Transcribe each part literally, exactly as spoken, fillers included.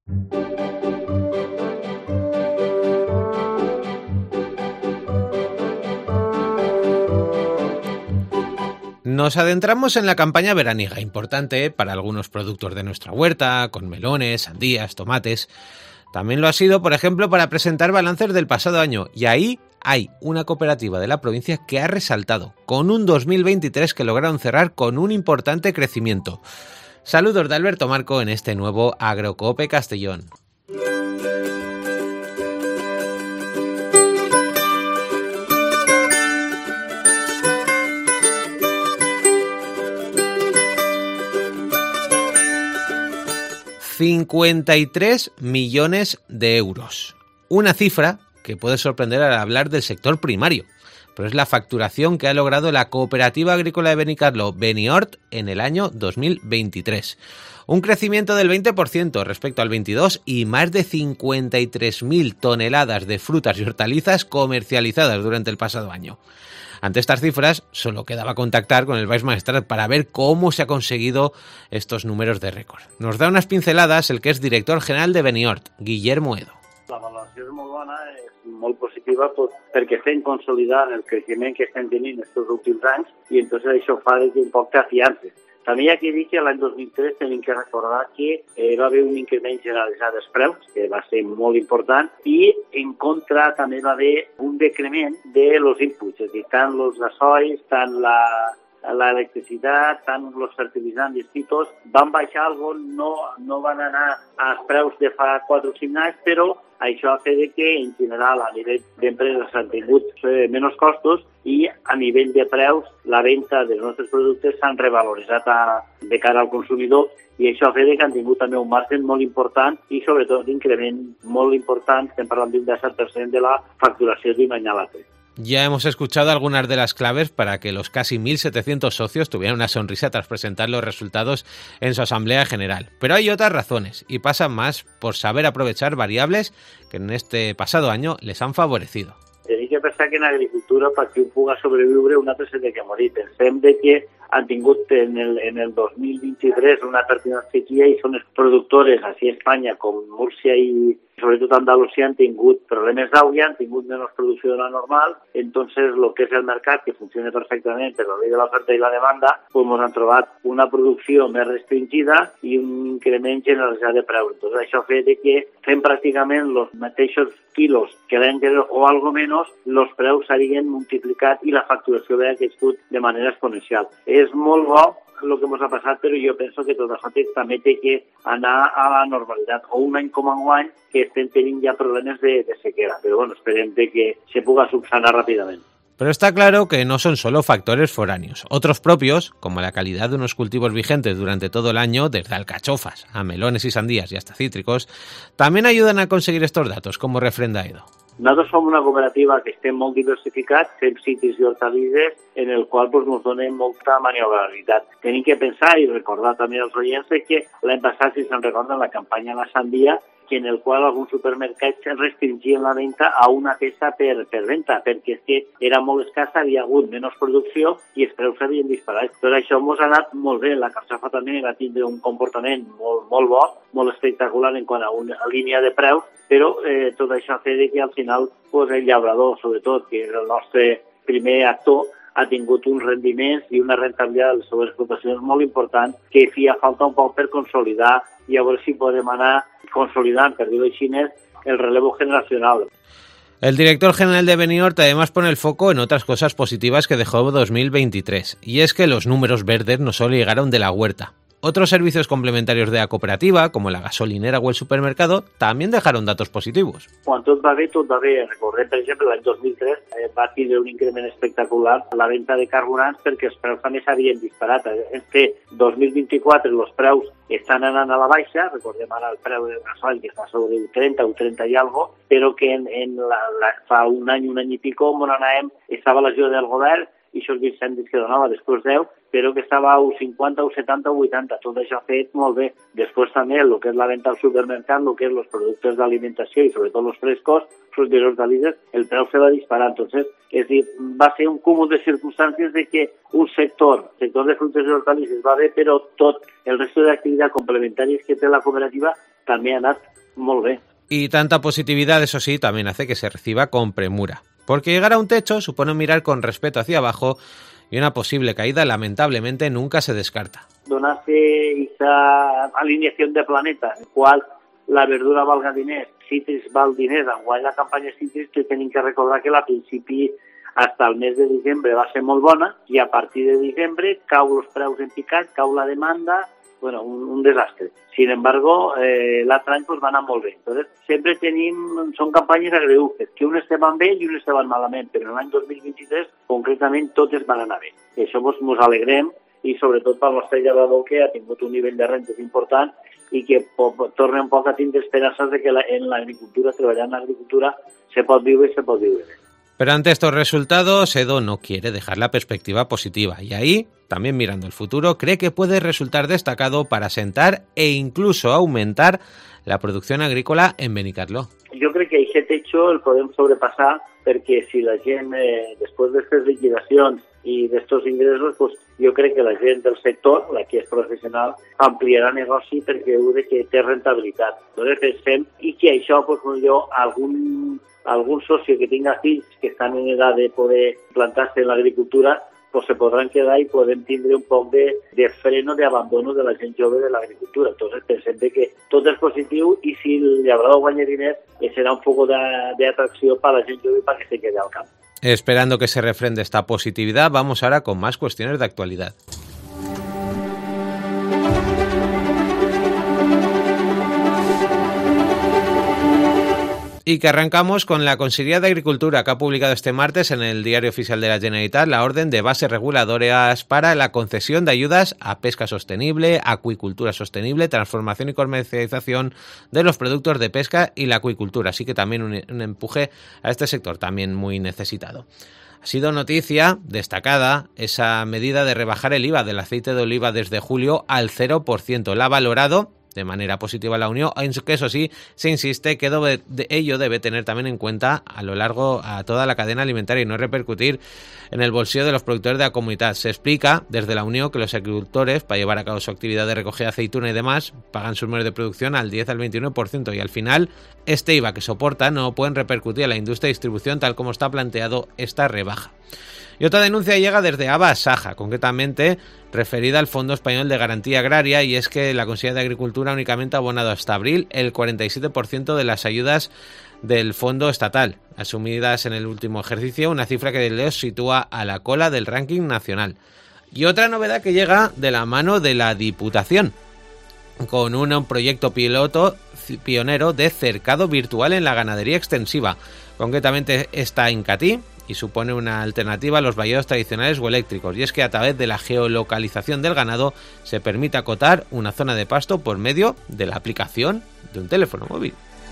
Nos adentramos en la campaña veraniega, importante para algunos productos de nuestra huerta, con melones, sandías, tomates. También lo ha sido, por ejemplo, para presentar balances del pasado año, y ahí hay una cooperativa de la provincia que ha resaltado, con un dos mil veintitrés que lograron cerrar con un importante crecimiento. Saludos de Alberto Marco en este nuevo Agrocope Castellón. cincuenta y tres millones de euros. Una cifra que puede sorprender al hablar del sector primario, pero es la facturación que ha logrado la Cooperativa Agrícola de Benicarló, Beniort, en el año dos mil veintitrés. Un crecimiento del veinte por ciento respecto al veintidós y más de cincuenta y tres mil toneladas de frutas y hortalizas comercializadas durante el pasado año. Ante estas cifras, solo quedaba contactar con el Baix Maestrat para ver cómo se ha conseguido estos números de récord. Nos da unas pinceladas el que es director general de Beniort, Guillermo Edo. La valoració és molt bona, és molt positiva perquè estem consolidant el creixement que estem tenint aquests últims anys i entonces això fa que un poc t'afiances. També hi ha que dir que l'any dos mil tres tenim que recordar que eh, va haver un increment generalitzat dels preus, que va ser molt important, i en contra també va haver un decrement de los inputs, és a dir, tant els gasoils, tant la l'electricitat, tant els fertilitzants i els fitos, van baixar algo, no, no van anar als preus de fa quatre o cinc anys, però això ha fet que en general a nivell d'empreses s'han tingut eh, menys costos i a nivell de preus la venda dels nostres productes s'han revaloritzat a, de cara al consumidor i això ha fet que han tingut també un marge molt important i sobretot un increment molt important, estem parlant d'un disset per cent de la facturació d'un any a l'altre. Ya hemos escuchado algunas de las claves para que los casi mil setecientos socios tuvieran una sonrisa tras presentar los resultados en su asamblea general. Pero hay otras razones y pasan más por saber aprovechar variables que en este pasado año les han favorecido. Tenim que pensar que en agricultura, perquè un puga sobreviure, un altre s'ha de que morir. Pensem de que han tingut en el, en el dos mil vint-i-tres una pertinent sequia i són els productors, així a Espanya com Múrcia i sobretot Andalusia, han tingut problemes d'aigua, han tingut menys producció de la normal, entonces lo que és el mercat, que funciona perfectament per la llei de l'oferta i la demanda, pues ens han trobat una producció més restringida i un increment generalitzat de preus. Entonces això fa que fem pràcticament els mateixos quilos que l'any anterior o algo menys, els preus s'havien multiplicat i la facturació havia crescut de manera exponencial. És molt bo el que ens ha passat, però jo penso que tot això també té que anar a la normalitat. O un any com enguany que estem tenint ja problemes de, de sequera. Però bueno, esperem que se puga subsanar ràpidament. Pero está claro que no son solo factores foráneos. Otros propios, como la calidad de unos cultivos vigentes durante todo el año, desde alcachofas a melones y sandías y hasta cítricos, también ayudan a conseguir estos datos, como refrenda Edo. Nosaltres som una cooperativa que estem molt diversificats, fem citis i hortalisses en el qual pues, ens donen molta maniobrabilitat. Tenim que pensar i recordar també als oients que l'any passat, si se'n recorden, la campanya de la sandia, que en el qual alguns supermercats restringien la venda a una peça per, per venda, perquè és que era molt escassa, havia hagut menys producció i els preus s'havien disparat. Per això ens ha anat molt bé. La carxofa també va tindre un comportament molt, molt bo, molt espectacular en quant a una línia de preus, però eh, tot això ha fet que al final pues, el llaurador, sobretot, que és el nostre primer actor, ha tingut uns rendiments i una rentabilitat de les seves explotacions molt important que feia falta un poc per consolidar i a veure si podem anar consolidant, per dir-ho així, el relevo generacional. El director general de Beniort además pone el foco en otras cosas positivas que dejó dos mil veintitrés, y es que los números verdes no solo llegaron de la huerta. Otros servicios complementarios de la cooperativa, como la gasolinera o el supermercado, también dejaron datos positivos. Quan tot va bé, tot va bé. Recordem, per exemple, l'any dos mil tres eh, va tindre un increment espectacular a la venda de carburants perquè els preus també s'havien disparat. Este dos mil vint-i-quatre els preus estan anant a la baixa, recordem ara el preu del gasoil que està sobre el trenta o trenta i algo, però que en, en la, la, fa un any, un any i pico, on anàvem, estava l'ajuda del govern i això els incendis que donava després deu, però que estava a cinquanta, o setanta, o vuitanta. Tot això ha fet molt bé. Després també el que és la venda al supermercat, el que és els productes d'alimentació i sobretot els frescos, fruits i hortalisses, el preu se va disparar. Entonces, és dir, va ser un cúmul de circumstàncies de que un sector, el sector de fruits i hortalisses va bé, però tot el resto d'activitats complementàries que té la cooperativa també ha anat Molt bé. Y tanta positividad, eso sí, también hace que se reciba con premura. Porque llegar a un techo supone mirar con respeto hacia abajo y una posible caída, lamentablemente, nunca se descarta. Donar-se esa alineación de planeta, en qual la verdura valga diners, Citrix val diners, enguany la campanya Citrix que tenim que recordar que al principi hasta el mes de diciembre va ser molt bona i a partir de diciembre cau els preus en picat, cau la demanda, bueno, un, un desastre. Sin embargo, eh, l'altre any pues, va anar molt bé. Entonces, sempre tenim, són campanyes agreujades, que unes estaven bé i unes estaven malament, però l'any dos mil vint-i-tres concretament totes van anar bé. I això ens pues, alegrem i sobretot pel nostre llaurador que ha tingut un nivell de rentes important i que po, torna un poc a tindre esperances de que la, en l'agricultura, treballar en l'agricultura, se pot viure i se pot viure bé. Pero ante estos resultados, Edo no quiere dejar la perspectiva positiva y ahí, también mirando el futuro, cree que puede resultar destacado para asentar e incluso aumentar la producción agrícola en Benicarló. Jo crec que aquest techo el podem sobrepassar perquè si la gent, eh, després d'aquestes liquidacions i d'estos ingressos, pues, jo crec que la gent del sector, la que és professional, ampliarà negoci perquè veu que té rentabilitat. Entonces pensem i que això, pues, jo, algun algún socio que tenga fills que están en edad de poder plantarse en la agricultura, pues se podrán quedar y podem tindre un poc de, de freno, de abandono de la gent jove de l'agricultura. Entonces pensem que tot és positiu i si el llaurador guanya diners serà un poco d'atracció per a la gent jove para que se quede al camp. Esperando que se refrende esta positividad, vamos ahora con más cuestiones de actualidad. Y que arrancamos con la Conselleria de Agricultura, que ha publicado este martes en el Diario Oficial de la Generalitat la orden de bases regulatorias para la concesión de ayudas a pesca sostenible, acuicultura sostenible, transformación y comercialización de los productos de pesca y la acuicultura. Así que también un, un empuje a este sector, también muy necesitado. Ha sido noticia destacada esa medida de rebajar el I V A del aceite de oliva desde julio al cero por ciento. La ha valorado de manera positiva la Unión, aunque eso sí, se insiste que debe, de ello debe tener también en cuenta a lo largo a toda la cadena alimentaria y no repercutir en el bolsillo de los productores de la comunidad. Se explica desde la Unión que los agricultores, para llevar a cabo su actividad de recogida de aceituna y demás, pagan sus medios de producción al diez al veintiuno por ciento y al final este I V A que soportan no pueden repercutir a la industria de distribución tal como está planteado esta rebaja. Y otra denuncia llega desde ABA Saja, concretamente referida al Fondo Español de Garantía Agraria, y es que la Consellería de Agricultura únicamente ha abonado hasta abril el cuarenta y siete por ciento de las ayudas del fondo estatal, asumidas en el último ejercicio, una cifra que les sitúa a la cola del ranking nacional. Y otra novedad que llega de la mano de la Diputación, con un proyecto piloto pionero de cercado virtual en la ganadería extensiva. Concretamente está en Catí y supone una alternativa a los vallados tradicionales o eléctricos, y es que a través de la geolocalización del ganado se permite acotar una zona de pasto por medio de la aplicación de un teléfono móvil.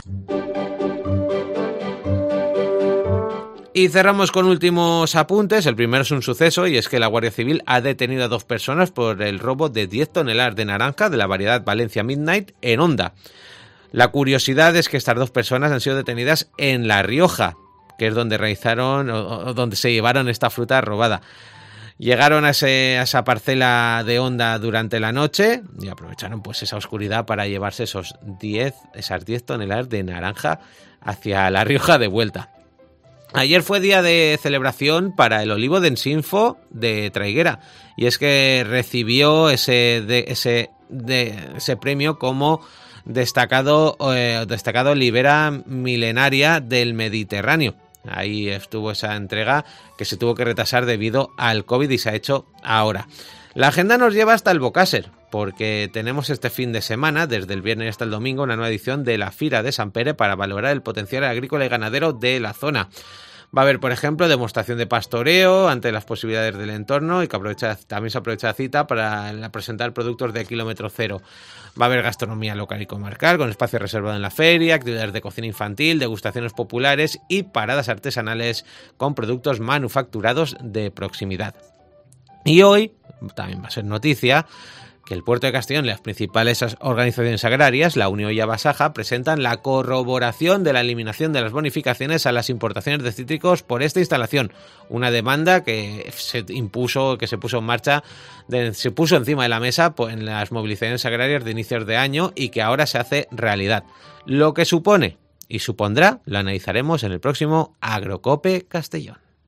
Y cerramos con últimos apuntes. El primero es un suceso, y es que la Guardia Civil ha detenido a dos personas por el robo de diez toneladas de naranja de la variedad Valencia Midnight en Onda. La curiosidad es que estas dos personas han sido detenidas en La Rioja, que es donde realizaron o, o donde se llevaron esta fruta robada. Llegaron a, ese, a esa parcela de Onda durante la noche y aprovecharon pues esa oscuridad para llevarse esos diez, esas diez toneladas de naranja hacia La Rioja de vuelta. Ayer fue día de celebración para el olivo de Ensinfo de Traiguera, y es que recibió ese, de, ese, de, ese premio como destacado, eh, destacado olivera milenaria del Mediterráneo. Ahí estuvo esa entrega que se tuvo que retrasar debido al COVID y se ha hecho ahora. La agenda nos lleva hasta el Bocáser, porque tenemos este fin de semana, desde el viernes hasta el domingo, una nueva edición de la Fira de Sant Pere para valorar el potencial agrícola y ganadero de la zona. Va a haber, por ejemplo, demostración de pastoreo ante las posibilidades del entorno, y que aprovecha, también se aprovecha la cita para presentar productos de kilómetro cero. Va a haber gastronomía local y comarcal, con espacio reservado en la feria, actividades de cocina infantil, degustaciones populares y paradas artesanales con productos manufacturados de proximidad. Y hoy, también va a ser noticia, que el Puerto de Castellón y las principales organizaciones agrarias, la Unió y Abasaja, presentan la corroboración de la eliminación de las bonificaciones a las importaciones de cítricos por esta instalación, una demanda que se impuso, que se puso en marcha, de, se puso encima de la mesa pues, en las movilizaciones agrarias de inicios de año y que ahora se hace realidad. Lo que supone y supondrá lo analizaremos en el próximo Agrocope Castellón.